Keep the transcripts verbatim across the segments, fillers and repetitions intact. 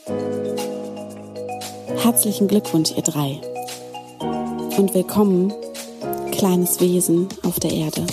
Herzlichen Glückwunsch, ihr drei. Und willkommen, kleines Wesen auf der Erde.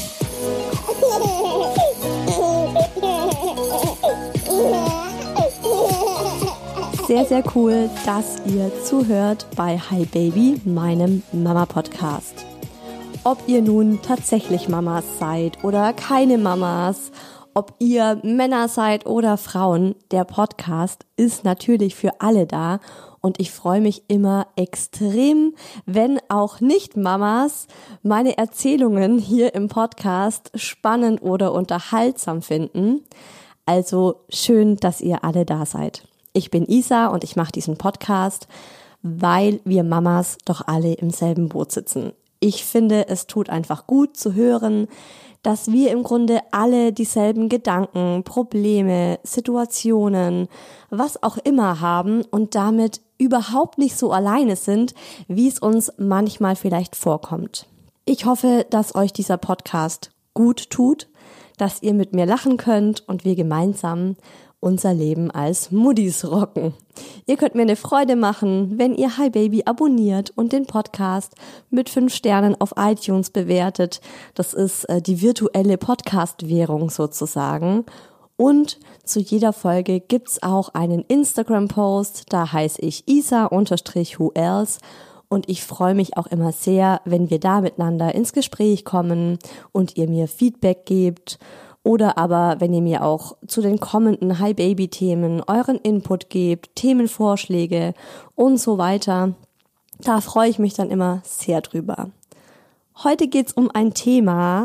Sehr, sehr cool, dass ihr zuhört bei Hi Baby, meinem Mama-Podcast. Ob ihr nun tatsächlich Mamas seid oder keine Mamas, ob ihr Männer seid oder Frauen, der Podcast ist natürlich für alle da und ich freue mich immer extrem, wenn auch Nicht-Mamas meine Erzählungen hier im Podcast spannend oder unterhaltsam finden. Also schön, dass ihr alle da seid. Ich bin Isa und ich mache diesen Podcast, weil wir Mamas doch alle im selben Boot sitzen. Ich finde, es tut einfach gut zu hören, dass wir im Grunde alle dieselben Gedanken, Probleme, Situationen, was auch immer haben und damit überhaupt nicht so alleine sind, wie es uns manchmal vielleicht vorkommt. Ich hoffe, dass euch dieser Podcast gut tut, dass ihr mit mir lachen könnt und wir gemeinsam unser Leben als Muddis rocken. Ihr könnt mir eine Freude machen, wenn ihr Hi Baby abonniert und den Podcast mit fünf Sternen auf iTunes bewertet. Das ist äh, die virtuelle Podcast-Währung sozusagen. Und zu jeder Folge gibt's auch einen Instagram-Post, da heiße ich isa-who else und ich freue mich auch immer sehr, wenn wir da miteinander ins Gespräch kommen und ihr mir Feedback gebt. Oder aber, wenn ihr mir auch zu den kommenden Hi-Baby-Themen euren Input gebt, Themenvorschläge und so weiter. Da freue ich mich dann immer sehr drüber. Heute geht's um ein Thema,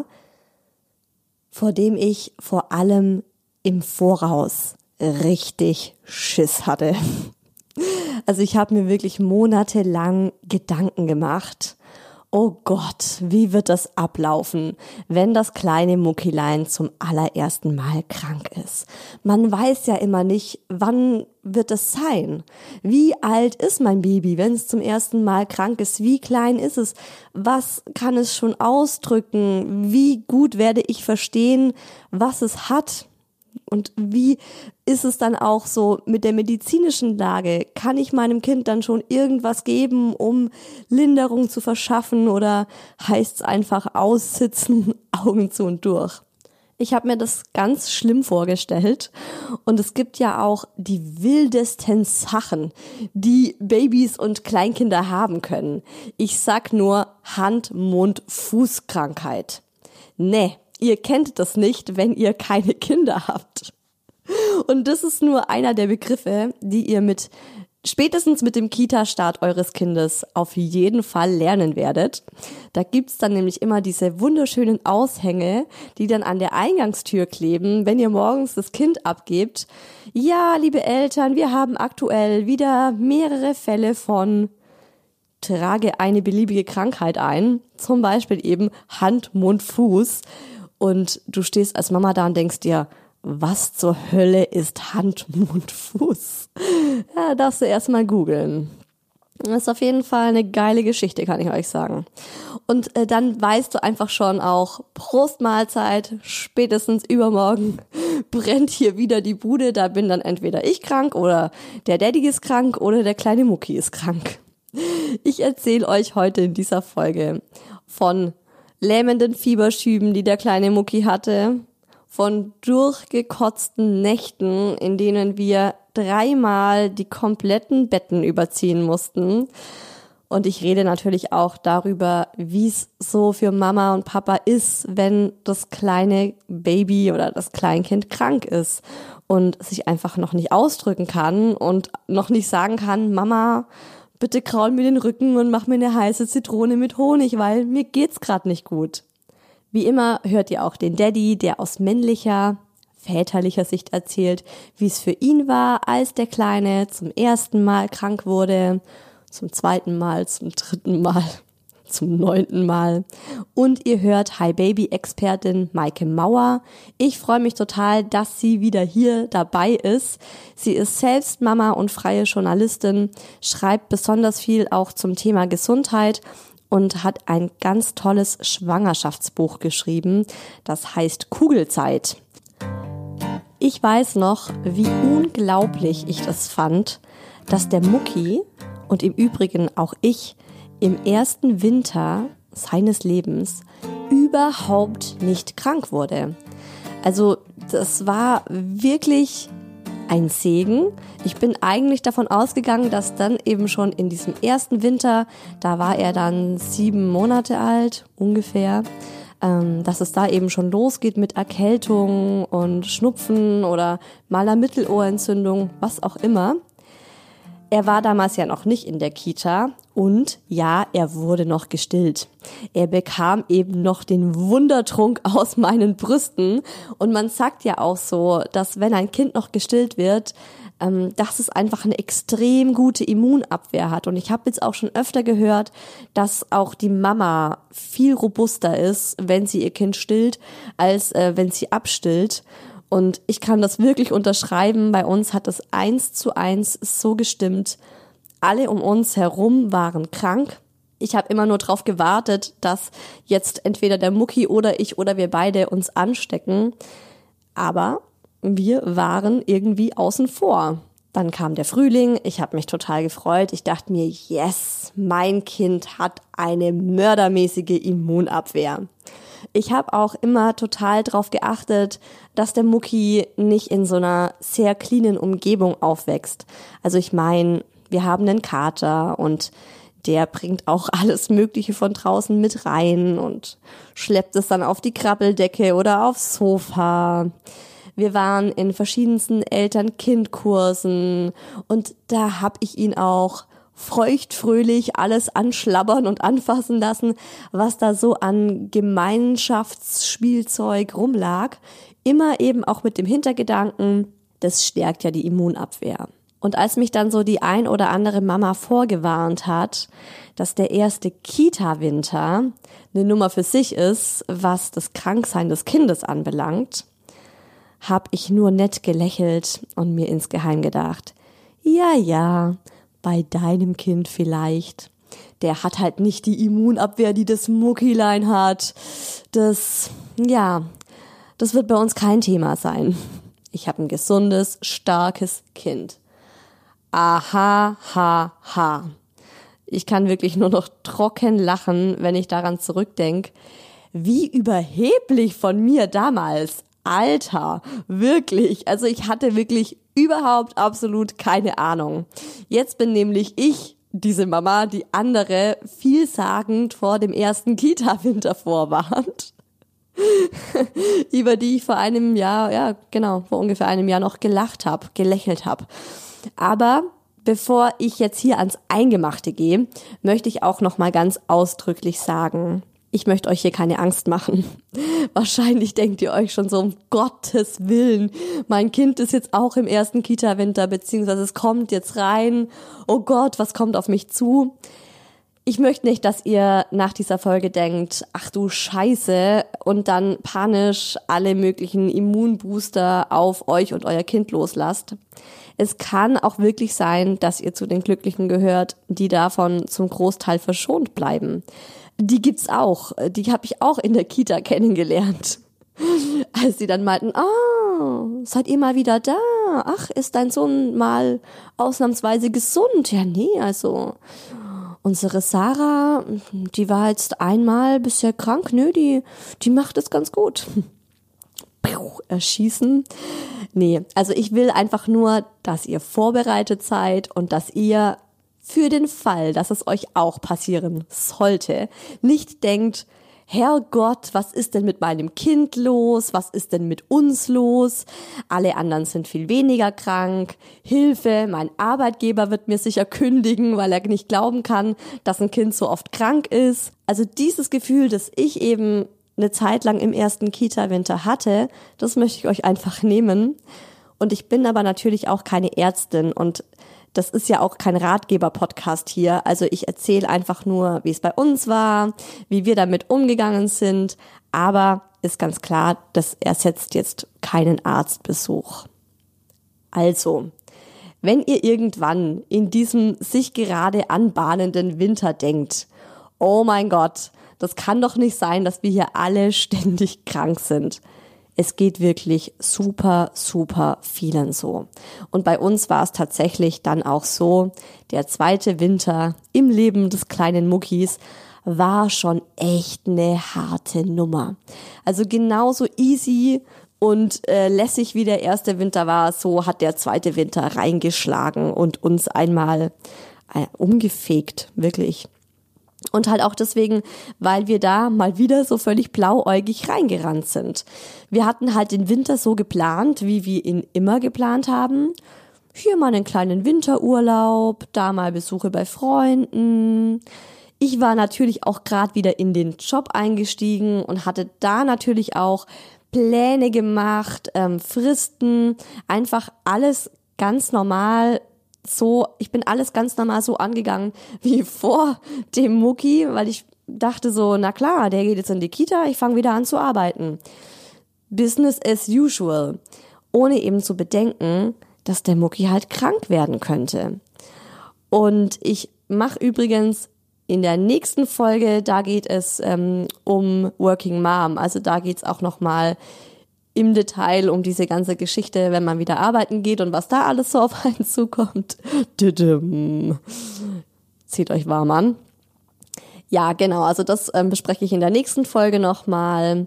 vor dem ich vor allem im Voraus richtig Schiss hatte. Also ich habe mir wirklich monatelang Gedanken gemacht. Oh Gott, wie wird das ablaufen, wenn das kleine Muckilein zum allerersten Mal krank ist? Man weiß ja immer nicht, wann wird es sein? Wie alt ist mein Baby, wenn es zum ersten Mal krank ist? Wie klein ist es? Was kann es schon ausdrücken? Wie gut werde ich verstehen, was es hat? Und wie ist es dann auch so mit der medizinischen Lage? Kann ich meinem Kind dann schon irgendwas geben, um Linderung zu verschaffen, oder heißt es einfach aussitzen, Augen zu und durch? Ich habe mir das ganz schlimm vorgestellt und es gibt ja auch die wildesten Sachen, die Babys und Kleinkinder haben können. Ich sag nur Hand-Mund-Fuß-Krankheit. Nee. Ihr kennt das nicht, wenn ihr keine Kinder habt. Und das ist nur einer der Begriffe, die ihr mit spätestens mit dem Kita-Start eures Kindes auf jeden Fall lernen werdet. Da gibt's dann nämlich immer diese wunderschönen Aushänge, die dann an der Eingangstür kleben, wenn ihr morgens das Kind abgebt. Ja, liebe Eltern, wir haben aktuell wieder mehrere Fälle von trage eine beliebige Krankheit ein, zum Beispiel eben Hand, Mund, Fuß. Und du stehst als Mama da und denkst dir, was zur Hölle ist Hand, Mund, Fuß? Ja, darfst du erstmal googeln. Das ist auf jeden Fall eine geile Geschichte, kann ich euch sagen. Und äh, dann weißt du einfach schon auch, Prost Mahlzeit, spätestens übermorgen brennt hier wieder die Bude. Da bin dann entweder ich krank oder der Daddy ist krank oder der kleine Mucki ist krank. Ich erzähle euch heute in dieser Folge von lähmenden Fieberschüben, die der kleine Mucki hatte, von durchgekotzten Nächten, in denen wir dreimal die kompletten Betten überziehen mussten. Und ich rede natürlich auch darüber, wie es so für Mama und Papa ist, wenn das kleine Baby oder das Kleinkind krank ist und sich einfach noch nicht ausdrücken kann und noch nicht sagen kann, Mama, bitte kraul mir den Rücken und mach mir eine heiße Zitrone mit Honig, weil mir geht's gerade nicht gut. Wie immer hört ihr auch den Daddy, der aus männlicher, väterlicher Sicht erzählt, wie es für ihn war, als der Kleine zum ersten Mal krank wurde, zum zweiten Mal, zum dritten Mal, zum neunten Mal. Und ihr hört Hi Baby Expertin Maike Mauer. Ich freue mich total, dass sie wieder hier dabei ist. Sie ist selbst Mama und freie Journalistin, schreibt besonders viel auch zum Thema Gesundheit und hat ein ganz tolles Schwangerschaftsbuch geschrieben. Das heißt Kugelzeit. Ich weiß noch, wie unglaublich ich das fand, dass der Mucki und im Übrigen auch ich im ersten Winter seines Lebens überhaupt nicht krank wurde. Also das war wirklich ein Segen. Ich bin eigentlich davon ausgegangen, dass dann eben schon in diesem ersten Winter, da war er dann sieben Monate alt ungefähr, ähm, dass es da eben schon losgeht mit Erkältung und Schnupfen oder mal einer Mittelohrentzündung, was auch immer. Er war damals ja noch nicht in der Kita und ja, er wurde noch gestillt. Er bekam eben noch den Wundertrunk aus meinen Brüsten und man sagt ja auch so, dass wenn ein Kind noch gestillt wird, ähm, dass es einfach eine extrem gute Immunabwehr hat. Und ich habe jetzt auch schon öfter gehört, dass auch die Mama viel robuster ist, wenn sie ihr Kind stillt, als äh, wenn sie abstillt. Und ich kann das wirklich unterschreiben. Bei uns hat es eins zu eins so gestimmt. Alle um uns herum waren krank. Ich habe immer nur drauf gewartet, dass jetzt entweder der Mucki oder ich oder wir beide uns anstecken. Aber wir waren irgendwie außen vor. Dann kam der Frühling. Ich habe mich total gefreut. Ich dachte mir, yes, mein Kind hat eine mördermäßige Immunabwehr. Ich habe auch immer total drauf geachtet, dass der Mucki nicht in so einer sehr cleanen Umgebung aufwächst. Also ich meine, wir haben einen Kater und der bringt auch alles Mögliche von draußen mit rein und schleppt es dann auf die Krabbeldecke oder aufs Sofa. Wir waren in verschiedensten Eltern-Kind-Kursen und da habe ich ihn auch feuchtfröhlich alles anschlabbern und anfassen lassen, was da so an Gemeinschaftsspielzeug rumlag. Immer eben auch mit dem Hintergedanken, das stärkt ja die Immunabwehr. Und als mich dann so die ein oder andere Mama vorgewarnt hat, dass der erste Kita-Winter eine Nummer für sich ist, was das Kranksein des Kindes anbelangt, habe ich nur nett gelächelt und mir insgeheim gedacht, ja, ja, bei deinem Kind vielleicht. Der hat halt nicht die Immunabwehr, die das Muckilein hat. Das, ja, das wird bei uns kein Thema sein. Ich habe ein gesundes, starkes Kind. Aha, ha, ha. Ich kann wirklich nur noch trocken lachen, wenn ich daran zurückdenke, wie überheblich von mir damals. Alter, wirklich. Also ich hatte wirklich überhaupt absolut keine Ahnung. Jetzt bin nämlich ich diese Mama, die andere vielsagend vor dem ersten Kita-Winter vorwarnt, über die ich vor einem Jahr, ja genau, vor ungefähr einem Jahr noch gelacht habe, gelächelt habe. Aber bevor ich jetzt hier ans Eingemachte gehe, möchte ich auch noch mal ganz ausdrücklich sagen, ich möchte euch hier keine Angst machen. Wahrscheinlich denkt ihr euch schon so, um Gottes Willen, mein Kind ist jetzt auch im ersten Kita-Winter, beziehungsweise es kommt jetzt rein. Oh Gott, was kommt auf mich zu? Ich möchte nicht, dass ihr nach dieser Folge denkt, ach du Scheiße, und dann panisch alle möglichen Immunbooster auf euch und euer Kind loslasst. Es kann auch wirklich sein, dass ihr zu den Glücklichen gehört, die davon zum Großteil verschont bleiben. Die gibt's auch. Die habe ich auch in der Kita kennengelernt. Als sie dann meinten, ah, seid ihr mal wieder da? Ach, ist dein Sohn mal ausnahmsweise gesund? Ja, nee, also unsere Sarah, die war jetzt einmal bisher krank. Nö, die, die macht es ganz gut. Erschießen. Nee, also ich will einfach nur, dass ihr vorbereitet seid und dass ihr für den Fall, dass es euch auch passieren sollte, nicht denkt, Herrgott, was ist denn mit meinem Kind los? Was ist denn mit uns los? Alle anderen sind viel weniger krank. Hilfe, mein Arbeitgeber wird mir sicher kündigen, weil er nicht glauben kann, dass ein Kind so oft krank ist. Also dieses Gefühl, das ich eben eine Zeit lang im ersten Kita-Winter hatte, das möchte ich euch einfach nehmen. Und ich bin aber natürlich auch keine Ärztin und das ist ja auch kein Ratgeber-Podcast hier. Also ich erzähle einfach nur, wie es bei uns war, wie wir damit umgegangen sind. Aber ist ganz klar, das ersetzt jetzt keinen Arztbesuch. Also, wenn ihr irgendwann in diesem sich gerade anbahnenden Winter denkt, oh mein Gott, das kann doch nicht sein, dass wir hier alle ständig krank sind. Es geht wirklich super, super vielen so. Und bei uns war es tatsächlich dann auch so, der zweite Winter im Leben des kleinen Muckis war schon echt eine harte Nummer. Also genauso easy und äh, lässig wie der erste Winter war, so hat der zweite Winter reingeschlagen und uns einmal äh, umgefegt, wirklich. Und halt auch deswegen, weil wir da mal wieder so völlig blauäugig reingerannt sind. Wir hatten halt den Winter so geplant, wie wir ihn immer geplant haben. Hier mal einen kleinen Winterurlaub, da mal Besuche bei Freunden. Ich war natürlich auch gerade wieder in den Job eingestiegen und hatte da natürlich auch Pläne gemacht, ähm, Fristen, einfach alles ganz normal. So, ich bin alles ganz normal so angegangen wie vor dem Mucki, weil ich dachte so, na klar, der geht jetzt in die Kita, ich fange wieder an zu arbeiten. Business as usual. Ohne eben zu bedenken, dass der Mucki halt krank werden könnte. Und ich mache übrigens in der nächsten Folge, da geht es ähm, um Working Mom. Also da geht's auch nochmal im Detail um diese ganze Geschichte, wenn man wieder arbeiten geht und was da alles so auf einen zukommt. Zieht euch warm an. Ja, genau, also das ähm, bespreche ich in der nächsten Folge nochmal.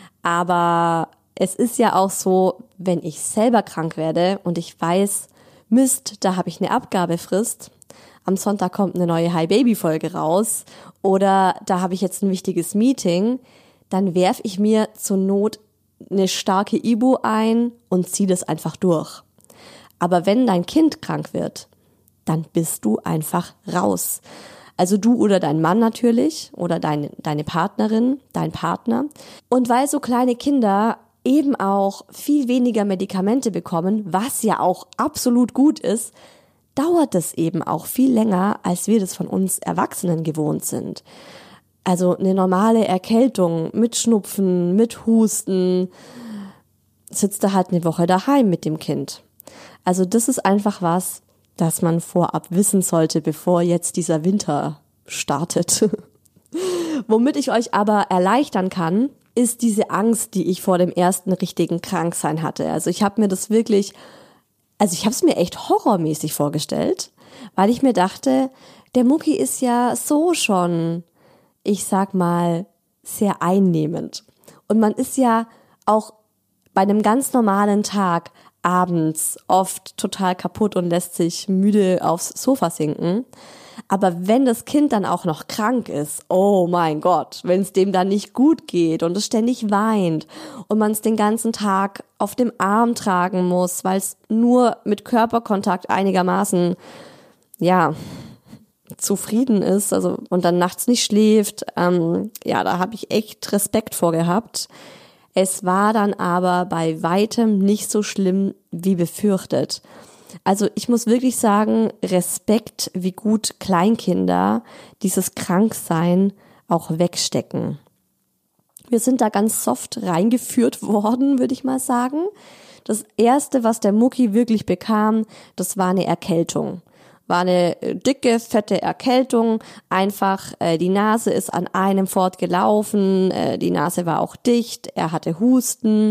Aber es ist ja auch so, wenn ich selber krank werde und ich weiß, Mist, da habe ich eine Abgabefrist, am Sonntag kommt eine neue Hi-Baby-Folge raus oder da habe ich jetzt ein wichtiges Meeting, dann werfe ich mir zur Not eine starke Ibu ein und zieh das einfach durch. Aber wenn dein Kind krank wird, dann bist du einfach raus. Also du oder dein Mann natürlich oder deine, deine Partnerin, dein Partner. Und weil so kleine Kinder eben auch viel weniger Medikamente bekommen, was ja auch absolut gut ist, dauert es eben auch viel länger, als wir das von uns Erwachsenen gewohnt sind. Also eine normale Erkältung mit Schnupfen, mit Husten, sitzt er halt eine Woche daheim mit dem Kind. Also das ist einfach was, das man vorab wissen sollte, bevor jetzt dieser Winter startet. Womit ich euch aber erleichtern kann, ist diese Angst, die ich vor dem ersten richtigen Kranksein hatte. Also ich habe mir das wirklich, also ich habe es mir echt horrormäßig vorgestellt, weil ich mir dachte, der Mucki ist ja so schon, ich sag mal, sehr einnehmend. Und man ist ja auch bei einem ganz normalen Tag abends oft total kaputt und lässt sich müde aufs Sofa sinken. Aber wenn das Kind dann auch noch krank ist, oh mein Gott, wenn es dem dann nicht gut geht und es ständig weint und man es den ganzen Tag auf dem Arm tragen muss, weil es nur mit Körperkontakt einigermaßen, ja, zufrieden ist, also und dann nachts nicht schläft, ähm, ja, da habe ich echt Respekt vor gehabt. Es war dann aber bei weitem nicht so schlimm wie befürchtet. Also ich muss wirklich sagen, Respekt, wie gut Kleinkinder dieses Kranksein auch wegstecken. Wir sind da ganz soft reingeführt worden, würde ich mal sagen. Das Erste, was der Mucki wirklich bekam, das war eine Erkältung. War eine dicke, fette Erkältung, einfach äh, die Nase ist an einem fortgelaufen, äh, die Nase war auch dicht, er hatte Husten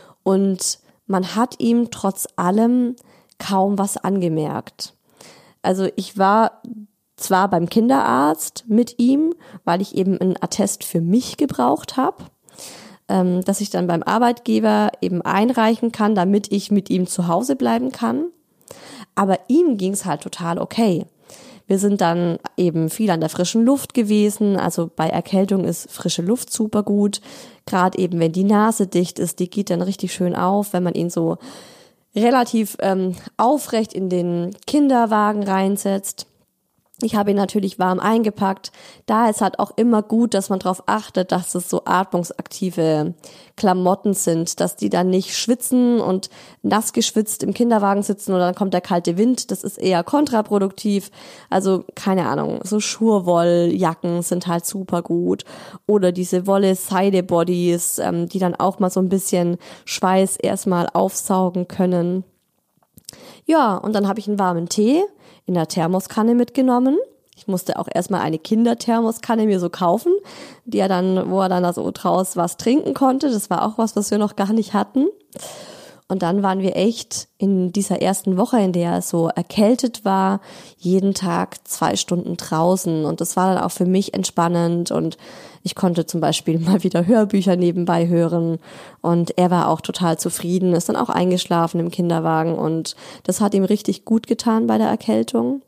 und man hat ihm trotz allem kaum was angemerkt. Also ich war zwar beim Kinderarzt mit ihm, weil ich eben einen Attest für mich gebraucht habe, ähm, dass ich dann beim Arbeitgeber eben einreichen kann, damit ich mit ihm zu Hause bleiben kann. Aber ihm ging's halt total okay. Wir sind dann eben viel an der frischen Luft gewesen. Also bei Erkältung ist frische Luft super gut. Gerade eben, wenn die Nase dicht ist, die geht dann richtig schön auf, wenn man ihn so relativ ähm, aufrecht in den Kinderwagen reinsetzt. Ich habe ihn natürlich warm eingepackt. Da ist halt auch immer gut, dass man darauf achtet, dass es so atmungsaktive Klamotten sind, dass die dann nicht schwitzen und nass geschwitzt im Kinderwagen sitzen und dann kommt der kalte Wind. Das ist eher kontraproduktiv. Also keine Ahnung, so Schurwolljacken sind halt super gut. Oder diese Wolle-Seide-Bodies, ähm, die dann auch mal so ein bisschen Schweiß erstmal aufsaugen können. Ja, und dann habe ich einen warmen Tee in der Thermoskanne mitgenommen. Ich musste auch erstmal eine Kinderthermoskanne mir so kaufen, die er dann, wo er dann da so draus was trinken konnte. Das war auch was, was wir noch gar nicht hatten. Und dann waren wir echt in dieser ersten Woche, in der er so erkältet war, jeden Tag zwei Stunden draußen. Und das war dann auch für mich entspannend. Und ich konnte zum Beispiel mal wieder Hörbücher nebenbei hören. Und er war auch total zufrieden, ist dann auch eingeschlafen im Kinderwagen. Und das hat ihm richtig gut getan bei der Erkältung.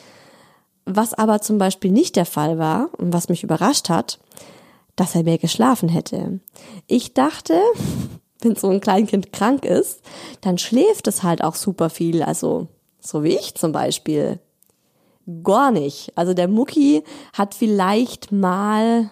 Was aber zum Beispiel nicht der Fall war und was mich überrascht hat, dass er mehr geschlafen hätte. Ich dachte, wenn so ein Kleinkind krank ist, dann schläft es halt auch super viel. Also so wie ich zum Beispiel. Gar nicht. Also der Mucki hat vielleicht mal,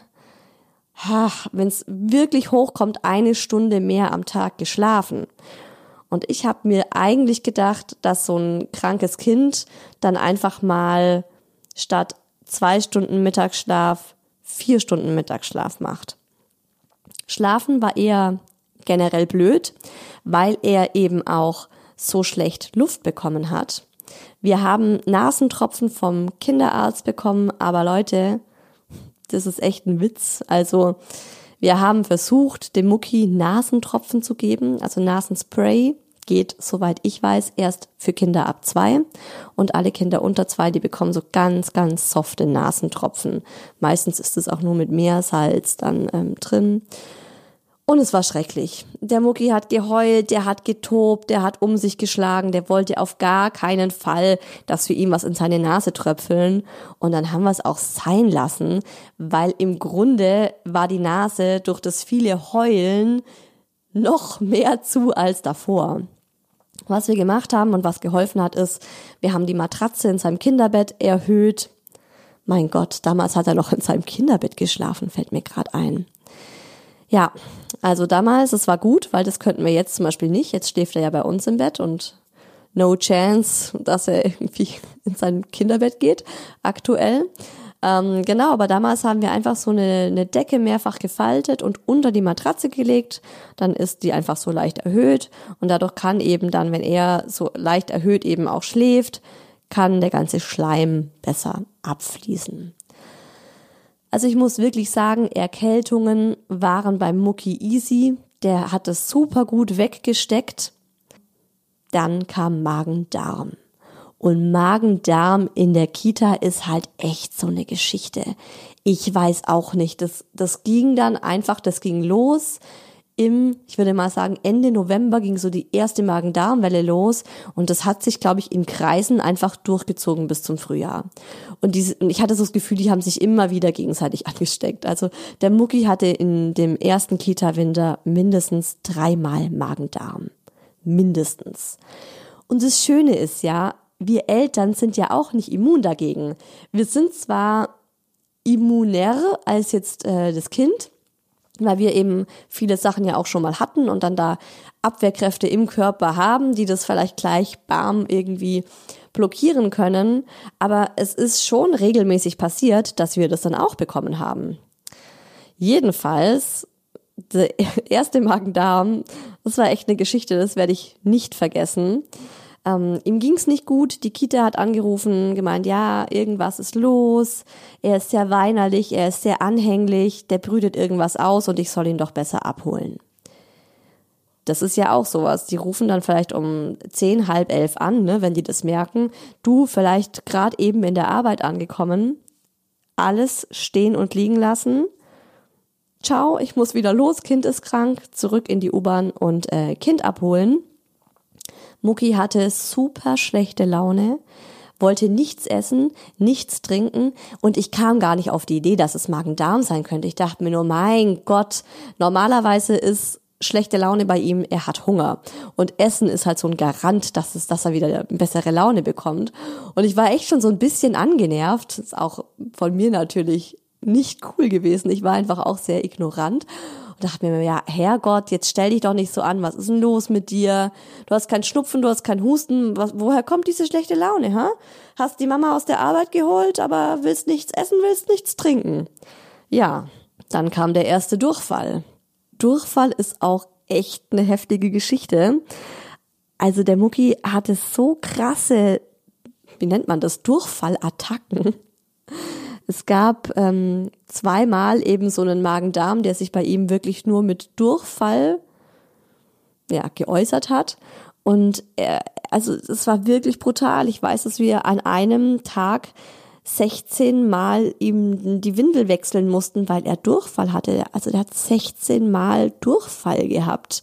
wenn es wirklich hochkommt, eine Stunde mehr am Tag geschlafen. Und ich habe mir eigentlich gedacht, dass so ein krankes Kind dann einfach mal statt zwei Stunden Mittagsschlaf vier Stunden Mittagsschlaf macht. Schlafen war eher generell blöd, weil er eben auch so schlecht Luft bekommen hat. Wir haben Nasentropfen vom Kinderarzt bekommen, aber Leute, das ist echt ein Witz. Also wir haben versucht, dem Mucki Nasentropfen zu geben, also Nasenspray. Geht, soweit ich weiß, erst für Kinder ab zwei und alle Kinder unter zwei, die bekommen so ganz, ganz softe Nasentropfen. Meistens ist es auch nur mit Meersalz dann ähm, drin. Und es war schrecklich. Der Mucki hat geheult, der hat getobt, der hat um sich geschlagen, der wollte auf gar keinen Fall, dass wir ihm was in seine Nase tröpfeln. Und dann haben wir es auch sein lassen, weil im Grunde war die Nase durch das viele Heulen noch mehr zu als davor. Was wir gemacht haben und was geholfen hat, ist, wir haben die Matratze in seinem Kinderbett erhöht. Mein Gott, damals hat er noch in seinem Kinderbett geschlafen, fällt mir gerade ein. Ja, also damals, es war gut, weil das könnten wir jetzt zum Beispiel nicht. Jetzt schläft er ja bei uns im Bett und no chance, dass er irgendwie in sein Kinderbett geht, aktuell. Ähm, genau, aber damals haben wir einfach so eine, eine Decke mehrfach gefaltet und unter die Matratze gelegt. Dann ist die einfach so leicht erhöht und dadurch kann eben dann, wenn er so leicht erhöht eben auch schläft, kann der ganze Schleim besser abfließen. Also ich muss wirklich sagen, Erkältungen waren beim Mucki easy. Der hat es super gut weggesteckt. Dann kam Magen-Darm. Und Magen-Darm in der Kita ist halt echt so eine Geschichte. Ich weiß auch nicht, das, das ging dann einfach, das ging los im, ich würde mal sagen, Ende November ging so die erste Magen-Darm-Welle los und das hat sich, glaube ich, in Kreisen einfach durchgezogen bis zum Frühjahr. Und, diese, und ich hatte so das Gefühl, die haben sich immer wieder gegenseitig angesteckt. Also der Mucki hatte in dem ersten Kita-Winter mindestens dreimal Magen-Darm. Mindestens. Und das Schöne ist ja, wir Eltern sind ja auch nicht immun dagegen. Wir sind zwar immuner als jetzt äh, das Kind, weil wir eben viele Sachen ja auch schon mal hatten und dann da Abwehrkräfte im Körper haben, die das vielleicht gleich bam irgendwie blockieren können. Aber es ist schon regelmäßig passiert, dass wir das dann auch bekommen haben. Jedenfalls, der erste Magen-Darm, das war echt eine Geschichte, das werde ich nicht vergessen. Ähm, ihm ging's nicht gut, die Kita hat angerufen, gemeint, ja, irgendwas ist los, er ist sehr weinerlich, er ist sehr anhänglich, der brütet irgendwas aus und ich soll ihn doch besser abholen. Das ist ja auch sowas, die rufen dann vielleicht um zehn, halb elf an, ne, wenn die das merken, du vielleicht gerade eben in der Arbeit angekommen, alles stehen und liegen lassen, ciao, ich muss wieder los, Kind ist krank, zurück in die U-Bahn und äh, Kind abholen. Mucki hatte super schlechte Laune, wollte nichts essen, nichts trinken und ich kam gar nicht auf die Idee, dass es Magen-Darm sein könnte. Ich dachte mir nur, mein Gott, normalerweise ist schlechte Laune bei ihm, er hat Hunger und Essen ist halt so ein Garant, dass es, dass er wieder bessere Laune bekommt. Und ich war echt schon so ein bisschen angenervt, das ist auch von mir natürlich nicht cool gewesen. Ich war einfach auch sehr ignorant. Und dachte mir, ja, Herrgott, jetzt stell dich doch nicht so an, was ist denn los mit dir? Du hast keinen Schnupfen, du hast keinen Husten, was, woher kommt diese schlechte Laune, ha? Hast die Mama aus der Arbeit geholt, aber willst nichts essen, willst nichts trinken. Ja, dann kam der erste Durchfall. Durchfall ist auch echt eine heftige Geschichte. Also der Mucki hatte so krasse, wie nennt man das, Durchfallattacken. Es gab ähm, zweimal eben so einen Magen-Darm, der sich bei ihm wirklich nur mit Durchfall ja, geäußert hat. Und er, also es war wirklich brutal. Ich weiß, dass wir an einem Tag sechzehn Mal ihm die Windel wechseln mussten, weil er Durchfall hatte. Also der hat sechzehn Mal Durchfall gehabt.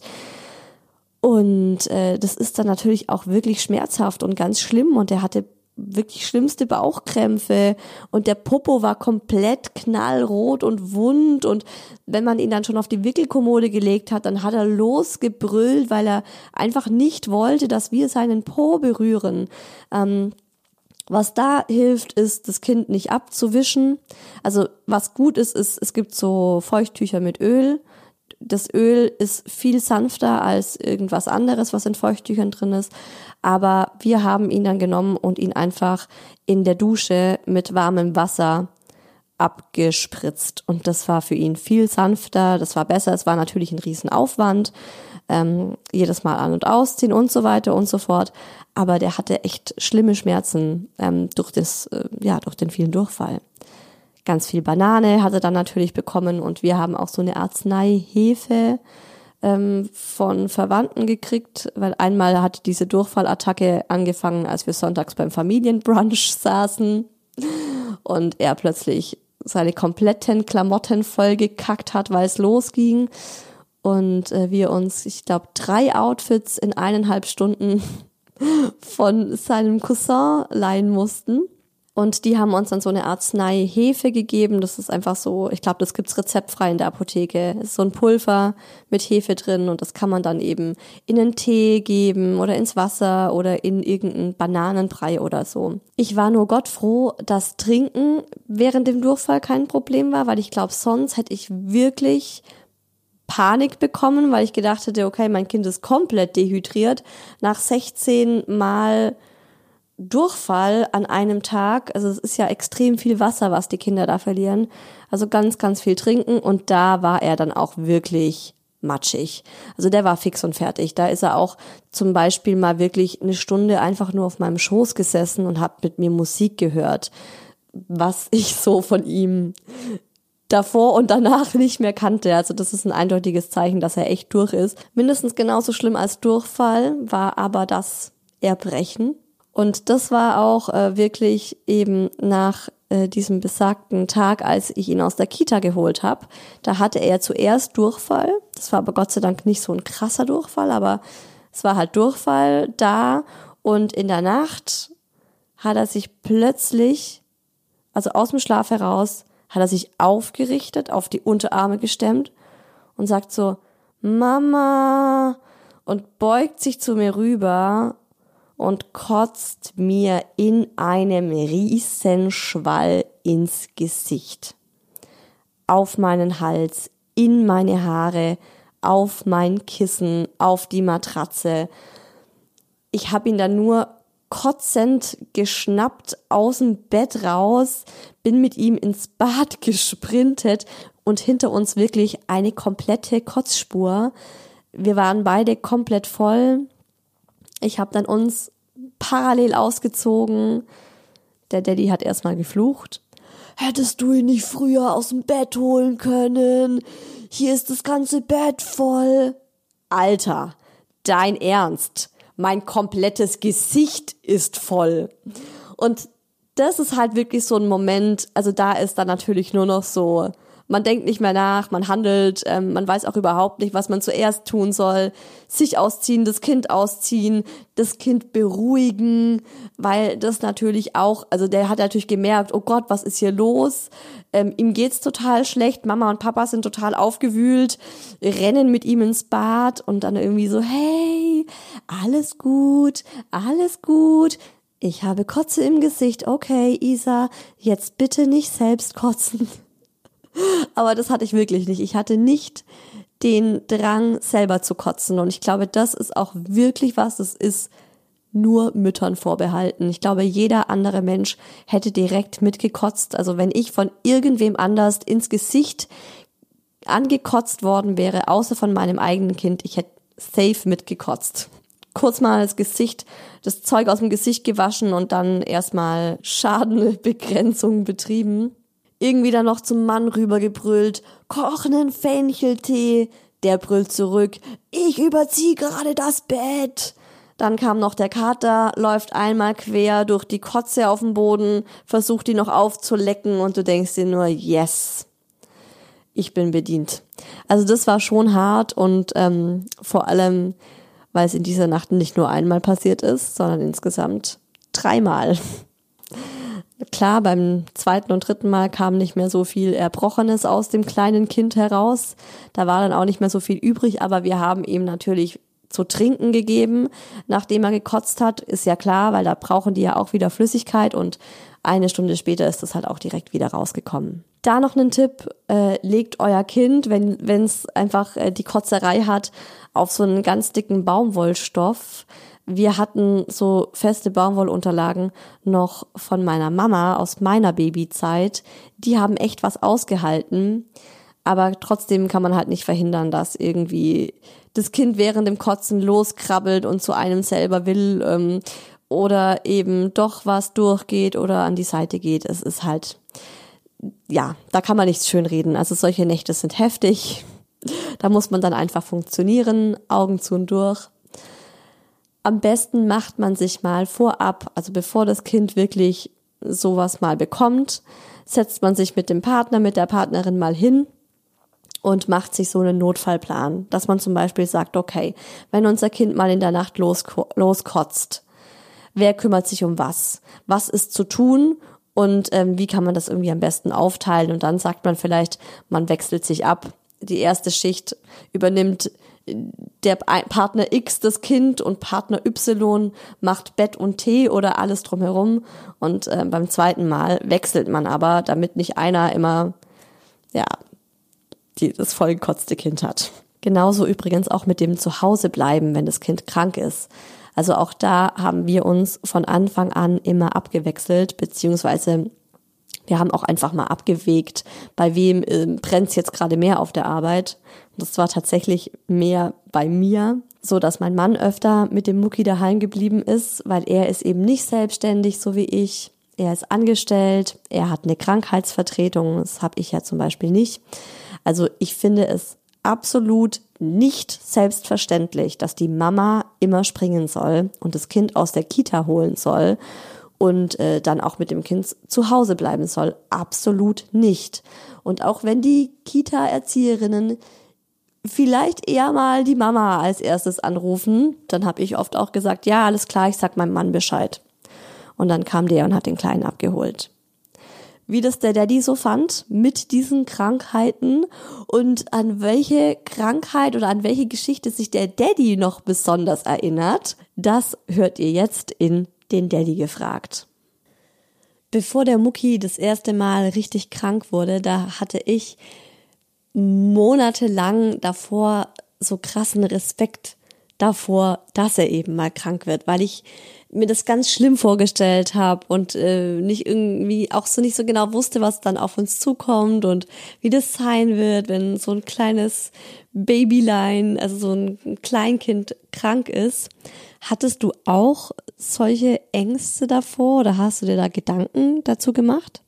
Und äh, das ist dann natürlich auch wirklich schmerzhaft und ganz schlimm. Und er hatte wirklich schlimmste Bauchkrämpfe und der Popo war komplett knallrot und wund, und wenn man ihn dann schon auf die Wickelkommode gelegt hat, dann hat er losgebrüllt, weil er einfach nicht wollte, dass wir seinen Po berühren. Ähm, was da hilft, ist, das Kind nicht abzuwischen. Also was gut ist, ist, es gibt so Feuchttücher mit Öl. Das Öl ist viel sanfter als irgendwas anderes, was in Feuchttüchern drin ist. Aber wir haben ihn dann genommen und ihn einfach in der Dusche mit warmem Wasser abgespritzt. Und das war für ihn viel sanfter, das war besser. Es war natürlich ein Riesenaufwand, ähm, jedes Mal an- und ausziehen und so weiter und so fort. Aber der hatte echt schlimme Schmerzen ähm, durch das, äh, ja, durch den vielen Durchfall. Ganz viel Banane hat er dann natürlich bekommen, und wir haben auch so eine Arzneihefe ähm, von Verwandten gekriegt, weil einmal hat diese Durchfallattacke angefangen, als wir sonntags beim Familienbrunch saßen und er plötzlich seine kompletten Klamotten vollgekackt hat, weil es losging, und äh, wir uns, ich glaube, drei Outfits in eineinhalb Stunden von seinem Cousin leihen mussten. Und die haben uns dann so eine Arzneihefe gegeben. Das ist einfach so, ich glaube, das gibt's rezeptfrei in der Apotheke. Das ist so ein Pulver mit Hefe drin, und das kann man dann eben in einen Tee geben oder ins Wasser oder in irgendeinen Bananenbrei oder so. Ich war nur Gott froh, dass Trinken während dem Durchfall kein Problem war, weil ich glaube, sonst hätte ich wirklich Panik bekommen, weil ich gedacht hätte, okay, mein Kind ist komplett dehydriert. Nach sechzehn Mal Durchfall an einem Tag, also es ist ja extrem viel Wasser, was die Kinder da verlieren, also ganz, ganz viel trinken, und da war er dann auch wirklich matschig. Also der war fix und fertig. Da ist er auch zum Beispiel mal wirklich eine Stunde einfach nur auf meinem Schoß gesessen und hat mit mir Musik gehört, was ich so von ihm davor und danach nicht mehr kannte. Also das ist ein eindeutiges Zeichen, dass er echt durch ist. Mindestens genauso schlimm als Durchfall war aber das Erbrechen. Und das war auch äh, wirklich eben nach äh, diesem besagten Tag, als ich ihn aus der Kita geholt habe. Da hatte er zuerst Durchfall. Das war aber Gott sei Dank nicht so ein krasser Durchfall, aber es war halt Durchfall da. Und in der Nacht hat er sich plötzlich, also aus dem Schlaf heraus, hat er sich aufgerichtet, auf die Unterarme gestemmt und sagt so, Mama, und beugt sich zu mir rüber und kotzt mir in einem Riesenschwall ins Gesicht. Auf meinen Hals, in meine Haare, auf mein Kissen, auf die Matratze. Ich habe ihn dann nur kotzend geschnappt, aus dem Bett raus, bin mit ihm ins Bad gesprintet und hinter uns wirklich eine komplette Kotzspur. Wir waren beide komplett voll. Ich habe dann uns parallel ausgezogen. Der Daddy hat erstmal geflucht. Hättest du ihn nicht früher aus dem Bett holen können? Hier ist das ganze Bett voll. Alter, dein Ernst? Mein komplettes Gesicht ist voll. Und das ist halt wirklich so ein Moment, also da ist dann natürlich nur noch so, man denkt nicht mehr nach, man handelt, ähm, man weiß auch überhaupt nicht, was man zuerst tun soll. Sich ausziehen, das Kind ausziehen, das Kind beruhigen, weil das natürlich auch, also der hat natürlich gemerkt, oh Gott, was ist hier los? Ähm, ihm geht's total schlecht, Mama und Papa sind total aufgewühlt, rennen mit ihm ins Bad und dann irgendwie so, hey, alles gut, alles gut. Ich habe Kotze im Gesicht, okay, Isa, jetzt bitte nicht selbst kotzen. Aber das hatte ich wirklich nicht. Ich hatte nicht den Drang, selber zu kotzen. Und ich glaube, das ist auch wirklich was, das ist nur Müttern vorbehalten. Ich glaube, jeder andere Mensch hätte direkt mitgekotzt. Also wenn ich von irgendwem anders ins Gesicht angekotzt worden wäre, außer von meinem eigenen Kind, ich hätte safe mitgekotzt. kurz mal das Gesicht, das Zeug aus dem Gesicht gewaschen und dann erstmal Schadenbegrenzung betrieben. Irgendwie dann noch zum Mann rübergebrüllt, koch nen Fencheltee. Der brüllt zurück, ich überziehe gerade das Bett. Dann kam noch der Kater, läuft einmal quer durch die Kotze auf dem Boden, versucht die noch aufzulecken und du denkst dir nur, yes, ich bin bedient. Also das war schon hart und ähm, vor allem, weil es in dieser Nacht nicht nur einmal passiert ist, sondern insgesamt dreimal. Klar, beim zweiten und dritten Mal kam nicht mehr so viel Erbrochenes aus dem kleinen Kind heraus. Da war dann auch nicht mehr so viel übrig, aber wir haben ihm natürlich zu trinken gegeben, nachdem er gekotzt hat. Ist ja klar, weil da brauchen die ja auch wieder Flüssigkeit und eine Stunde später ist das halt auch direkt wieder rausgekommen. Da noch ein Tipp, äh, legt euer Kind, wenn wenn es einfach äh, die Kotzerei hat, auf so einen ganz dicken Baumwollstoff. Wir hatten so feste Baumwollunterlagen noch von meiner Mama aus meiner Babyzeit. Die haben echt was ausgehalten, aber trotzdem kann man halt nicht verhindern, dass irgendwie das Kind während dem Kotzen loskrabbelt und zu einem selber will ähm, oder eben doch was durchgeht oder an die Seite geht. Es ist halt, ja, da kann man nichts schönreden. Also solche Nächte sind heftig. Da muss man dann einfach funktionieren, Augen zu und durch. Am besten macht man sich mal vorab, also bevor das Kind wirklich sowas mal bekommt, setzt man sich mit dem Partner, mit der Partnerin mal hin und macht sich so einen Notfallplan, dass man zum Beispiel sagt, okay, wenn unser Kind mal in der Nacht losko- loskotzt, wer kümmert sich um was? Was ist zu tun? Und ähm, wie kann man das irgendwie am besten aufteilen? Und dann sagt man vielleicht, man wechselt sich ab. Die erste Schicht übernimmt der Partner X das Kind und Partner Y macht Bett und Tee oder alles drumherum. Und äh, beim zweiten Mal wechselt man aber, damit nicht einer immer ja die, das vollgekotzte Kind hat. Genauso übrigens auch mit dem Zuhausebleiben, wenn das Kind krank ist. Also auch da haben wir uns von Anfang an immer abgewechselt, beziehungsweise wir haben auch einfach mal abgewägt, bei wem äh, brennt es jetzt gerade mehr auf der Arbeit. Und das war tatsächlich mehr bei mir, so dass mein Mann öfter mit dem Mucki daheim geblieben ist, weil er ist eben nicht selbstständig, so wie ich. Er ist angestellt, er hat eine Krankheitsvertretung, das habe ich ja zum Beispiel nicht. Also ich finde es absolut nicht selbstverständlich, dass die Mama immer springen soll und das Kind aus der Kita holen soll und äh, dann auch mit dem Kind zu Hause bleiben soll. Absolut nicht. Und auch wenn die Kita-Erzieherinnen vielleicht eher mal die Mama als erstes anrufen, dann habe ich oft auch gesagt, ja, alles klar, ich sag meinem Mann Bescheid. Und dann kam der und hat den Kleinen abgeholt. Wie das der Daddy so fand mit diesen Krankheiten und an welche Krankheit oder an welche Geschichte sich der Daddy noch besonders erinnert, das hört ihr jetzt in den Daddy gefragt. Bevor der Mucki das erste Mal richtig krank wurde, da hatte ich monatelang davor so krassen Respekt davor, dass er eben mal krank wird, weil ich mir das ganz schlimm vorgestellt habe und äh, nicht irgendwie auch so nicht so genau wusste, was dann auf uns zukommt und wie das sein wird, wenn so ein kleines Babylein, also so ein Kleinkind krank ist. Hattest du auch solche Ängste davor oder hast du dir da Gedanken dazu gemacht?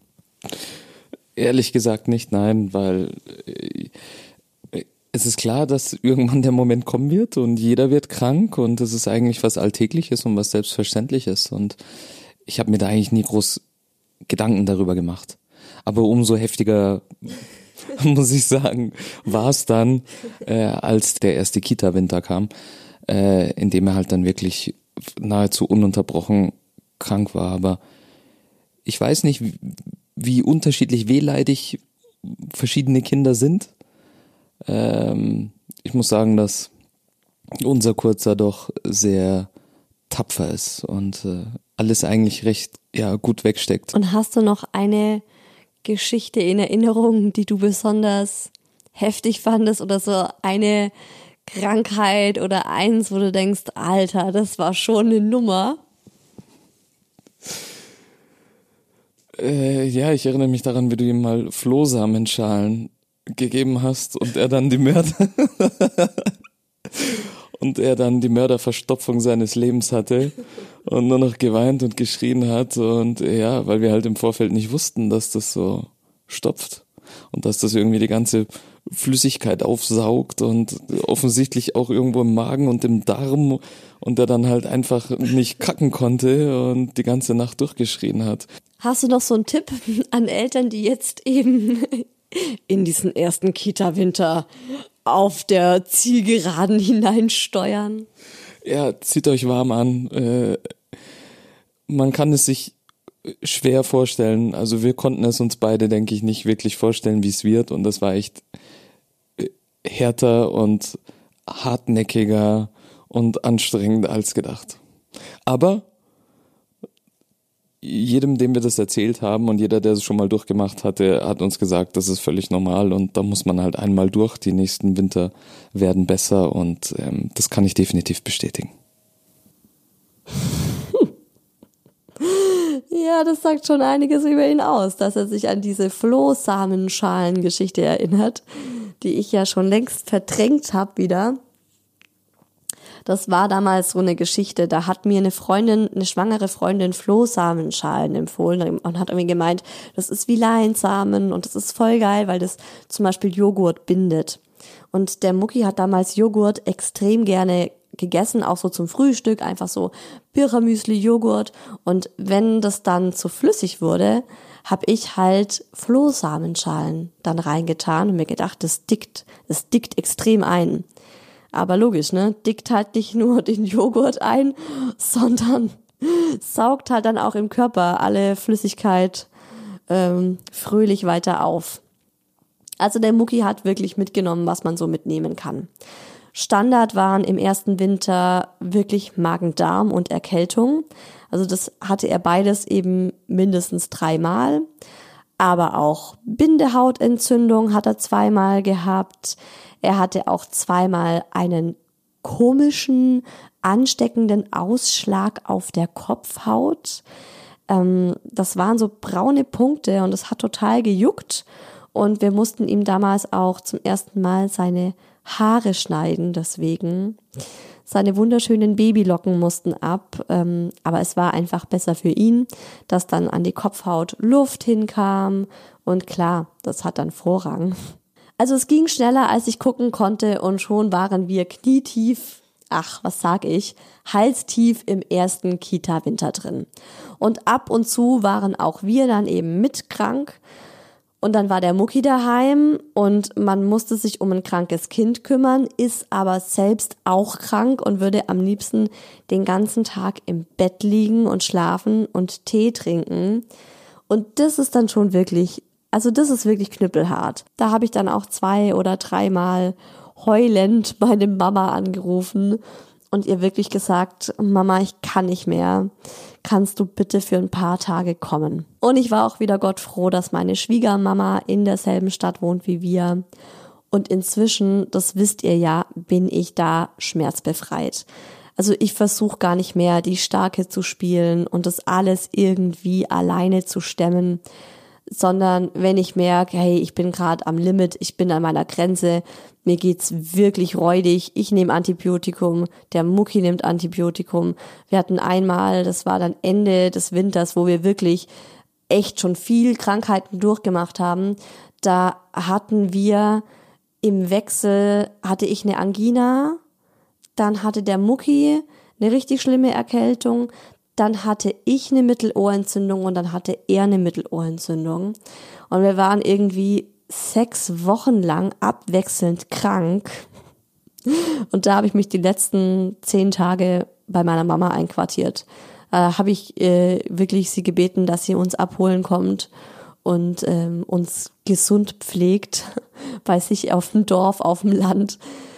Ehrlich gesagt nicht, nein, weil äh, es ist klar, dass irgendwann der Moment kommen wird und jeder wird krank und das ist eigentlich was Alltägliches und was Selbstverständliches und ich habe mir da eigentlich nie groß Gedanken darüber gemacht. Aber umso heftiger, muss ich sagen, war es dann, äh, als der erste Kita-Winter kam, äh, in dem er halt dann wirklich nahezu ununterbrochen krank war. Aber ich weiß nicht, wie, wie unterschiedlich wehleidig verschiedene Kinder sind. Ähm, ich muss sagen, dass unser Kurzer doch sehr tapfer ist und äh, alles eigentlich recht ja gut wegsteckt. Und hast du noch eine Geschichte in Erinnerung, die du besonders heftig fandest oder so eine Krankheit oder eins, wo du denkst, Alter, das war schon eine Nummer? Äh, ja, ich erinnere mich daran, wie du ihm mal Flohsamenschalen gegeben hast und er dann die Mörder und er dann die Mörderverstopfung seines Lebens hatte und nur noch geweint und geschrien hat und ja, weil wir halt im Vorfeld nicht wussten, dass das so stopft und dass das irgendwie die ganze Flüssigkeit aufsaugt und offensichtlich auch irgendwo im Magen und im Darm und der dann halt einfach nicht kacken konnte und die ganze Nacht durchgeschrien hat. Hast du noch so einen Tipp an Eltern, die jetzt eben in diesen ersten Kita-Winter auf der Zielgeraden hineinsteuern? Ja, zieht euch warm an. Äh, man kann es sich schwer vorstellen. Also wir konnten es uns beide, denke ich, nicht wirklich vorstellen, wie es wird. Und das war echt härter und hartnäckiger und anstrengend als gedacht. Aber jedem, dem wir das erzählt haben und jeder, der es schon mal durchgemacht hatte, hat uns gesagt, das ist völlig normal und da muss man halt einmal durch. Die nächsten Winter werden besser und ähm, das kann ich definitiv bestätigen. Ja, das sagt schon einiges über ihn aus, dass er sich an diese Flohsamenschalen-Geschichte erinnert, die ich ja schon längst verdrängt habe wieder. Das war damals so eine Geschichte, da hat mir eine Freundin, eine schwangere Freundin Flohsamenschalen empfohlen und hat irgendwie gemeint, das ist wie Leinsamen und das ist voll geil, weil das zum Beispiel Joghurt bindet. Und der Mucki hat damals Joghurt extrem gerne gegessen, auch so zum Frühstück, einfach so Birchermüsli, Joghurt. Und wenn das dann zu flüssig wurde, habe ich halt Flohsamenschalen dann reingetan und mir gedacht, das dickt, das dickt extrem ein. Aber logisch, ne? Dickt halt nicht nur den Joghurt ein, sondern saugt halt dann auch im Körper alle Flüssigkeit ähm, fröhlich weiter auf. Also der Mucki hat wirklich mitgenommen, was man so mitnehmen kann. Standard waren im ersten Winter wirklich Magen-Darm und Erkältung. Also das hatte er beides eben mindestens dreimal. Aber auch Bindehautentzündung hat er zweimal gehabt. Er hatte auch zweimal einen komischen, ansteckenden Ausschlag auf der Kopfhaut. Ähm, das waren so braune Punkte und es hat total gejuckt. Und wir mussten ihm damals auch zum ersten Mal seine Haare schneiden, deswegen. Seine wunderschönen Babylocken mussten ab, ähm, aber es war einfach besser für ihn, dass dann an die Kopfhaut Luft hinkam und klar, das hat dann Vorrang. Also es ging schneller, als ich gucken konnte und schon waren wir knietief, ach, was sag ich, halstief im ersten Kita-Winter drin. Und ab und zu waren auch wir dann eben mit krank. Und dann war der Mucki daheim und man musste sich um ein krankes Kind kümmern, ist aber selbst auch krank und würde am liebsten den ganzen Tag im Bett liegen und schlafen und Tee trinken. Und das ist dann schon wirklich, also das ist wirklich knüppelhart. Da habe ich dann auch zwei oder dreimal heulend meine Mama angerufen und ihr wirklich gesagt, Mama, ich kann nicht mehr. Kannst du bitte für ein paar Tage kommen? Und ich war auch wieder Gott froh, dass meine Schwiegermama in derselben Stadt wohnt wie wir. Und inzwischen, das wisst ihr ja, bin ich da schmerzbefreit. Also ich versuche gar nicht mehr, die Starke zu spielen und das alles irgendwie alleine zu stemmen, sondern wenn ich merke, hey, ich bin gerade am Limit, ich bin an meiner Grenze, mir geht's wirklich räudig, ich nehme Antibiotikum, der Mucki nimmt Antibiotikum. Wir hatten einmal, das war dann Ende des Winters, wo wir wirklich echt schon viel Krankheiten durchgemacht haben, da hatten wir im Wechsel, hatte ich eine Angina, dann hatte der Mucki eine richtig schlimme Erkältung, dann hatte ich eine Mittelohrentzündung und dann hatte er eine Mittelohrentzündung. Und wir waren irgendwie sechs Wochen lang abwechselnd krank. Und da habe ich mich die letzten zehn Tage bei meiner Mama einquartiert. Äh, habe ich äh, wirklich sie gebeten, dass sie uns abholen kommt und ähm, uns gesund pflegt bei sich auf dem Dorf, auf dem Land.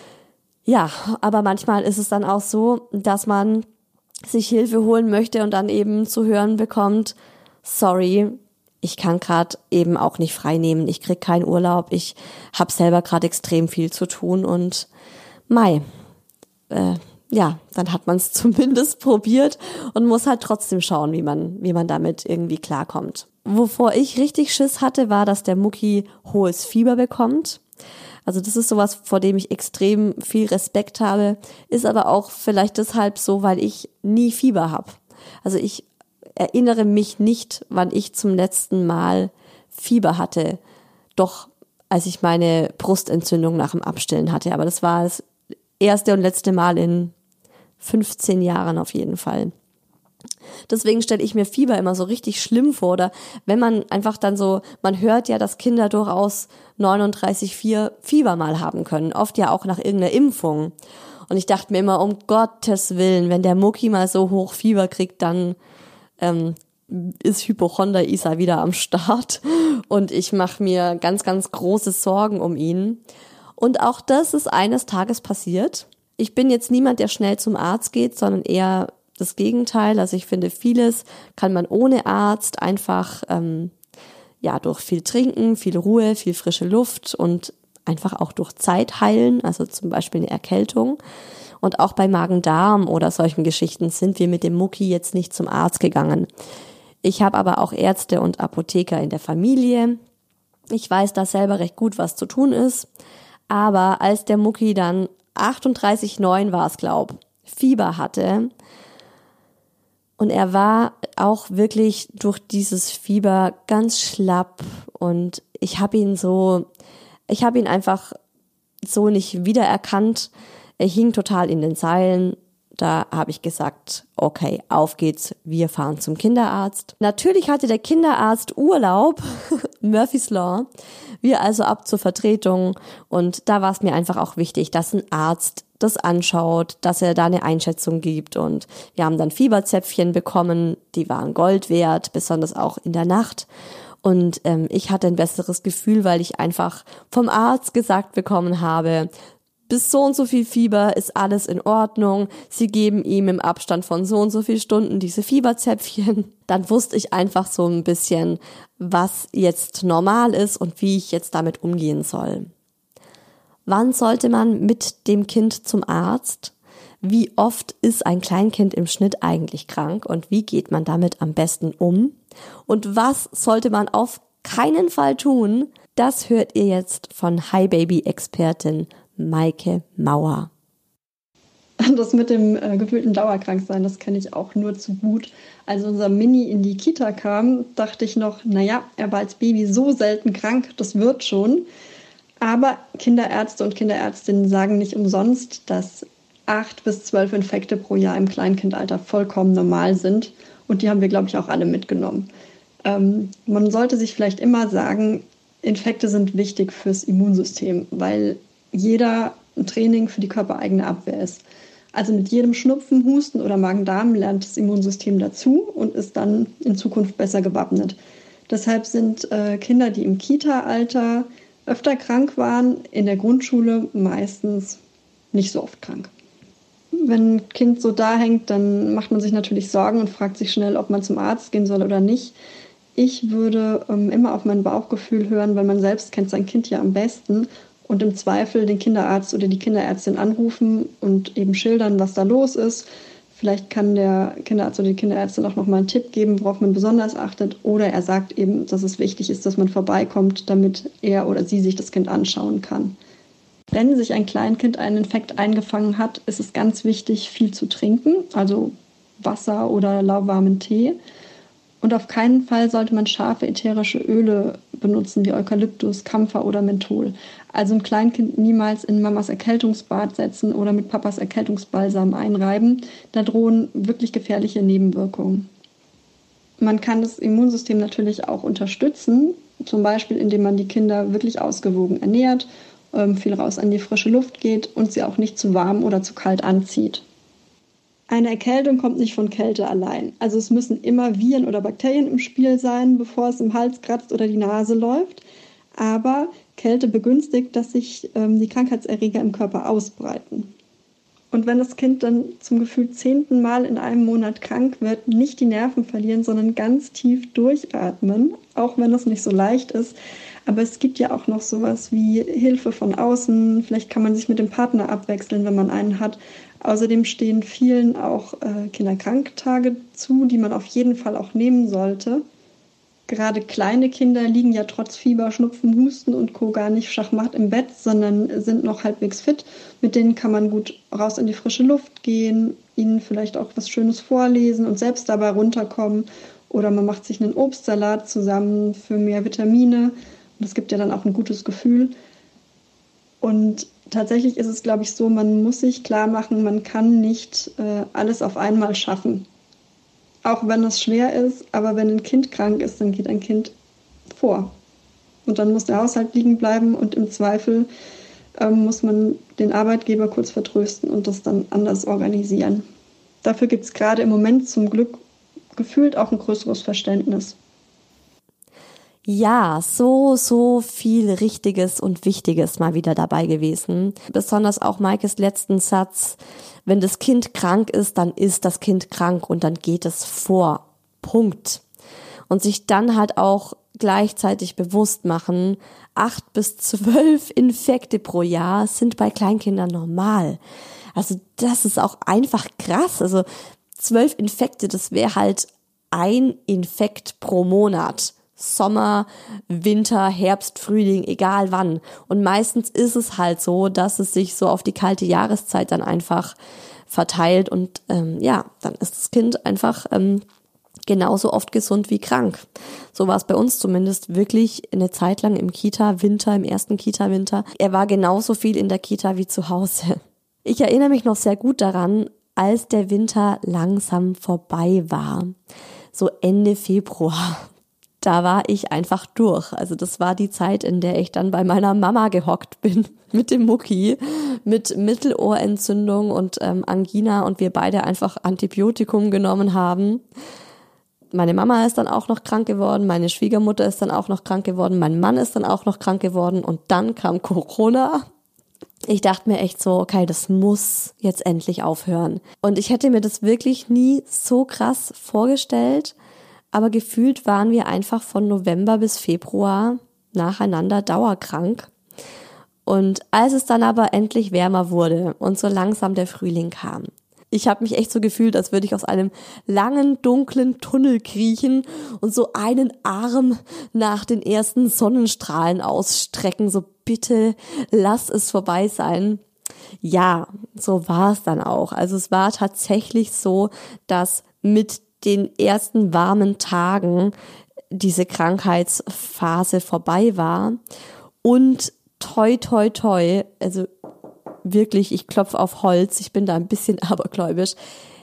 Ja, aber manchmal ist es dann auch so, dass man sich Hilfe holen möchte und dann eben zu hören bekommt, sorry, ich kann gerade eben auch nicht frei nehmen, ich krieg keinen Urlaub, ich habe selber gerade extrem viel zu tun und mei, äh, ja, dann hat man es zumindest probiert und muss halt trotzdem schauen, wie man wie man damit irgendwie klarkommt. Wovor ich richtig Schiss hatte, war, dass der Mucki hohes Fieber bekommt. Also das ist sowas, vor dem ich extrem viel Respekt habe, ist aber auch vielleicht deshalb so, weil ich nie Fieber habe. Also ich erinnere mich nicht, wann ich zum letzten Mal Fieber hatte. Doch als ich meine Brustentzündung nach dem Abstillen hatte. Aber das war das erste und letzte Mal in fünfzehn Jahren auf jeden Fall. Deswegen stelle ich mir Fieber immer so richtig schlimm vor. Oder wenn man einfach dann so, man hört ja, dass Kinder durchaus neununddreißig Komma vier Fieber mal haben können. Oft ja auch nach irgendeiner Impfung. Und ich dachte mir immer, um Gottes Willen, wenn der Mucki mal so hoch Fieber kriegt, dann ähm, ist Hypochonder Isa wieder am Start. Und ich mache mir ganz, ganz große Sorgen um ihn. Und auch das ist eines Tages passiert. Ich bin jetzt niemand, der schnell zum Arzt geht, sondern eher das Gegenteil. Also ich finde, vieles kann man ohne Arzt einfach ähm, ja durch viel Trinken, viel Ruhe, viel frische Luft und einfach auch durch Zeit heilen, also zum Beispiel eine Erkältung. Und auch bei Magen-Darm oder solchen Geschichten sind wir mit dem Mucki jetzt nicht zum Arzt gegangen. Ich habe aber auch Ärzte und Apotheker in der Familie. Ich weiß da selber recht gut, was zu tun ist. Aber als der Mucki dann achtunddreißig Komma neun war es, glaub, Fieber hatte und er war auch wirklich durch dieses Fieber ganz schlapp und ich habe ihn so, ich habe ihn einfach so nicht wiedererkannt. Er hing total in den Seilen. Da habe ich gesagt, okay, auf geht's, wir fahren zum Kinderarzt. Natürlich hatte der Kinderarzt Urlaub, Murphy's Law, wir also ab zur Vertretung und da war es mir einfach auch wichtig, dass ein Arzt das anschaut, dass er da eine Einschätzung gibt und wir haben dann Fieberzäpfchen bekommen, die waren Gold wert, besonders auch in der Nacht. Und ähm, ich hatte ein besseres Gefühl, weil ich einfach vom Arzt gesagt bekommen habe, bis so und so viel Fieber ist alles in Ordnung. Sie geben ihm im Abstand von so und so viel Stunden diese Fieberzäpfchen. Dann wusste ich einfach so ein bisschen, was jetzt normal ist und wie ich jetzt damit umgehen soll. Wann sollte man mit dem Kind zum Arzt? Wie oft ist ein Kleinkind im Schnitt eigentlich krank und wie geht man damit am besten um? Und was sollte man auf keinen Fall tun? Das hört ihr jetzt von Hi Baby Expertin Maike Mauer. Das mit dem äh, gefühlten Dauerkranksein, das kenne ich auch nur zu gut. Als unser Mini in die Kita kam, dachte ich noch, naja, er war als Baby so selten krank, das wird schon. Aber Kinderärzte und Kinderärztinnen sagen nicht umsonst, dass acht bis zwölf Infekte pro Jahr im Kleinkindalter vollkommen normal sind. Und die haben wir, glaube ich, auch alle mitgenommen. Ähm, man sollte sich vielleicht immer sagen, Infekte sind wichtig fürs Immunsystem, weil jeder ein Training für die körpereigene Abwehr ist. Also mit jedem Schnupfen, Husten oder Magen-Darm lernt das Immunsystem dazu und ist dann in Zukunft besser gewappnet. Deshalb sind äh, Kinder, die im Kita-Alter öfter krank waren, in der Grundschule meistens nicht so oft krank. Wenn ein Kind so da hängt, dann macht man sich natürlich Sorgen und fragt sich schnell, ob man zum Arzt gehen soll oder nicht. Ich würde ähm, immer auf mein Bauchgefühl hören, weil man selbst kennt sein Kind ja am besten und im Zweifel den Kinderarzt oder die Kinderärztin anrufen und eben schildern, was da los ist. Vielleicht kann der Kinderarzt oder die Kinderärztin auch noch mal einen Tipp geben, worauf man besonders achtet. Oder er sagt eben, dass es wichtig ist, dass man vorbeikommt, damit er oder sie sich das Kind anschauen kann. Wenn sich ein Kleinkind einen Infekt eingefangen hat, ist es ganz wichtig, viel zu trinken, also Wasser oder lauwarmen Tee. Und auf keinen Fall sollte man scharfe ätherische Öle benutzen, wie Eukalyptus, Kampfer oder Menthol. Also ein Kleinkind niemals in Mamas Erkältungsbad setzen oder mit Papas Erkältungsbalsam einreiben. Da drohen wirklich gefährliche Nebenwirkungen. Man kann das Immunsystem natürlich auch unterstützen, zum Beispiel indem man die Kinder wirklich ausgewogen ernährt, viel raus an die frische Luft geht und sie auch nicht zu warm oder zu kalt anzieht. Eine Erkältung kommt nicht von Kälte allein. Also es müssen immer Viren oder Bakterien im Spiel sein, bevor es im Hals kratzt oder die Nase läuft. Aber Kälte begünstigt, dass sich ähm, die Krankheitserreger im Körper ausbreiten. Und wenn das Kind dann zum gefühlt zehnten Mal in einem Monat krank wird, nicht die Nerven verlieren, sondern ganz tief durchatmen, auch wenn es nicht so leicht ist. Aber es gibt ja auch noch sowas wie Hilfe von außen. Vielleicht kann man sich mit dem Partner abwechseln, wenn man einen hat. Außerdem stehen vielen auch äh, Kinderkranktage zu, die man auf jeden Fall auch nehmen sollte. gerade kleine Kinder liegen ja trotz Fieber, Schnupfen, Husten und Co. gar nicht Schachmatt im Bett, sondern sind noch halbwegs fit. Mit denen kann man gut raus in die frische Luft gehen, ihnen vielleicht auch was Schönes vorlesen und selbst dabei runterkommen. Oder man macht sich einen Obstsalat zusammen für mehr Vitamine. Und das gibt ja dann auch ein gutes Gefühl. Und tatsächlich ist es, glaube ich, so, man muss sich klar machen, man kann nicht äh, alles auf einmal schaffen. Auch wenn es schwer ist, aber wenn ein Kind krank ist, dann geht ein Kind vor. Und dann muss der Haushalt liegen bleiben und im Zweifel ähm, muss man den Arbeitgeber kurz vertrösten und das dann anders organisieren. Dafür gibt es gerade im Moment zum Glück gefühlt auch ein größeres Verständnis. Ja, so, so viel Richtiges und Wichtiges mal wieder dabei gewesen. Besonders auch Maikes letzten Satz: Wenn das Kind krank ist, dann ist das Kind krank und dann geht es vor. Punkt. Und sich dann halt auch gleichzeitig bewusst machen, acht bis zwölf Infekte pro Jahr sind bei Kleinkindern normal. Also das ist auch einfach krass. Also zwölf Infekte, das wäre halt ein Infekt pro Monat. Sommer, Winter, Herbst, Frühling, egal wann. Und meistens ist es halt so, dass es sich so auf die kalte Jahreszeit dann einfach verteilt und ähm, ja, dann ist das Kind einfach ähm, genauso oft gesund wie krank. So war es bei uns zumindest wirklich eine Zeit lang im Kita-Winter, im ersten Kita-Winter. Er war genauso viel in der Kita wie zu Hause. Ich erinnere mich noch sehr gut daran, als der Winter langsam vorbei war, so Ende Februar. Da war ich einfach durch. Also das war die Zeit, in der ich dann bei meiner Mama gehockt bin mit dem Mucki, mit Mittelohrentzündung und ähm, Angina und wir beide einfach Antibiotikum genommen haben. Meine Mama ist dann auch noch krank geworden, meine Schwiegermutter ist dann auch noch krank geworden, mein Mann ist dann auch noch krank geworden und dann kam Corona. Ich dachte mir echt so, okay, das muss jetzt endlich aufhören. Und ich hätte mir das wirklich nie so krass vorgestellt, aber gefühlt waren wir einfach von November bis Februar nacheinander dauerkrank. Und als es dann aber endlich wärmer wurde und so langsam der Frühling kam, ich habe mich echt so gefühlt, als würde ich aus einem langen, dunklen Tunnel kriechen und so einen Arm nach den ersten Sonnenstrahlen ausstrecken. So, bitte lass es vorbei sein. Ja, so war es dann auch. Also es war tatsächlich so, dass mit den ersten warmen Tagen diese Krankheitsphase vorbei war und toi toi toi, also wirklich, ich klopfe auf Holz, ich bin da ein bisschen abergläubisch.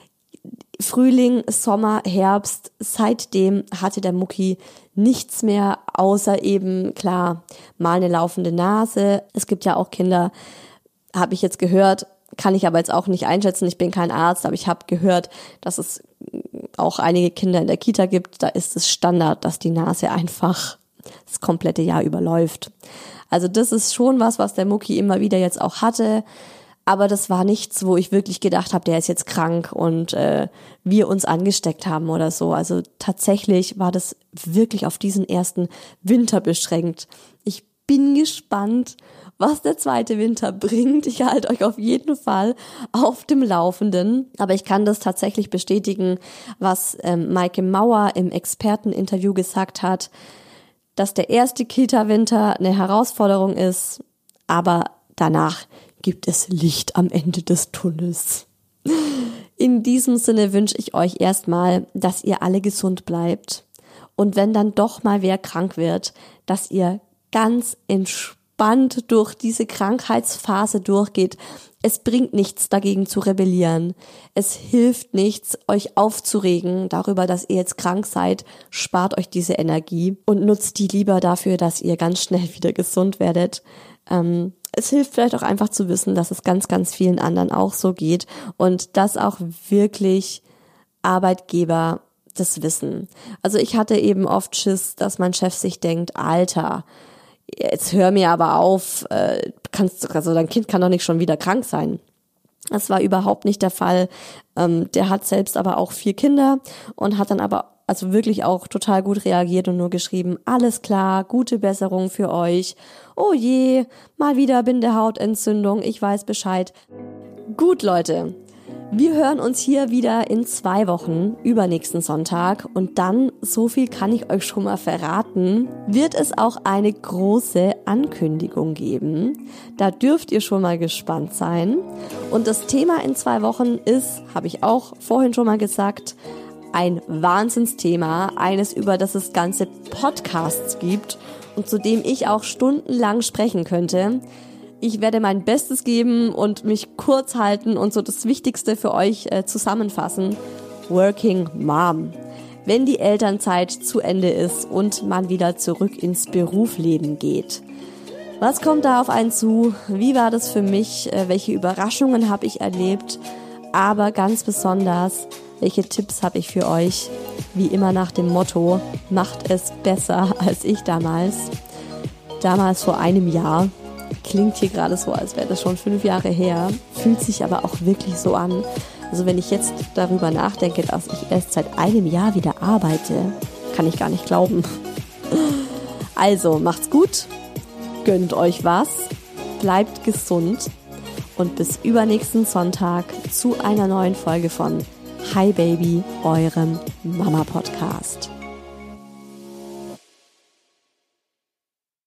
Frühling, Sommer, Herbst, seitdem hatte der Mucki nichts mehr, außer eben, klar, mal eine laufende Nase. Es gibt ja auch Kinder, habe ich jetzt gehört, kann ich aber jetzt auch nicht einschätzen, ich bin kein Arzt, aber ich habe gehört, dass es auch einige Kinder in der Kita gibt, da ist es Standard, dass die Nase einfach das komplette Jahr überläuft. Also das ist schon was, was der Mucki immer wieder jetzt auch hatte, aber das war nichts, wo ich wirklich gedacht habe, der ist jetzt krank und äh, wir uns angesteckt haben oder so. Also tatsächlich war das wirklich auf diesen ersten Winter beschränkt. Ich bin gespannt, was der zweite Winter bringt. Ich halte euch auf jeden Fall auf dem Laufenden. Aber ich kann das tatsächlich bestätigen, was ähm, Maike Mauer im Experteninterview gesagt hat, dass der erste Kita-Winter eine Herausforderung ist, aber danach gibt es Licht am Ende des Tunnels. In diesem Sinne wünsche ich euch erstmal, dass ihr alle gesund bleibt und wenn dann doch mal wer krank wird, dass ihr ganz entspannt durch diese Krankheitsphase durchgeht. Es bringt nichts, dagegen zu rebellieren. Es hilft nichts, euch aufzuregen darüber, dass ihr jetzt krank seid. Spart euch diese Energie und nutzt die lieber dafür, dass ihr ganz schnell wieder gesund werdet. Ähm, es hilft vielleicht auch einfach zu wissen, dass es ganz, ganz vielen anderen auch so geht und dass auch wirklich Arbeitgeber das wissen. Also ich hatte eben oft Schiss, dass mein Chef sich denkt, Alter, jetzt hör mir aber auf, äh, kannst, also dein Kind kann doch nicht schon wieder krank sein. Das war überhaupt nicht der Fall. Ähm, der hat selbst aber auch vier Kinder und hat dann aber also wirklich auch total gut reagiert und nur geschrieben, alles klar, gute Besserung für euch. Oh je, mal wieder Bindehautentzündung, ich weiß Bescheid. Gut, Leute, Wir hören uns hier wieder in zwei Wochen, übernächsten Sonntag. Und dann, so viel kann ich euch schon mal verraten, wird es auch eine große Ankündigung geben. Da dürft ihr schon mal gespannt sein. Und das Thema in zwei Wochen ist, habe ich auch vorhin schon mal gesagt, ein Wahnsinnsthema, eines, über das es ganze Podcasts gibt und zu dem ich auch stundenlang sprechen könnte. Ich werde mein Bestes geben und mich kurz halten und so das Wichtigste für euch äh, zusammenfassen. Working Mom. Wenn die Elternzeit zu Ende ist und man wieder zurück ins Berufsleben geht. Was kommt da auf einen zu? Wie war das für mich? Äh, welche Überraschungen habe ich erlebt? Aber ganz besonders, welche Tipps habe ich für euch? Wie immer nach dem Motto, macht es besser als ich damals. Damals vor einem Jahr. Klingt hier gerade so, als wäre das schon fünf Jahre her, fühlt sich aber auch wirklich so an. Also wenn ich jetzt darüber nachdenke, dass ich erst seit einem Jahr wieder arbeite, kann ich gar nicht glauben. Also macht's gut, gönnt euch was, bleibt gesund und bis übernächsten Sonntag zu einer neuen Folge von Hi Baby, eurem Mama-Podcast.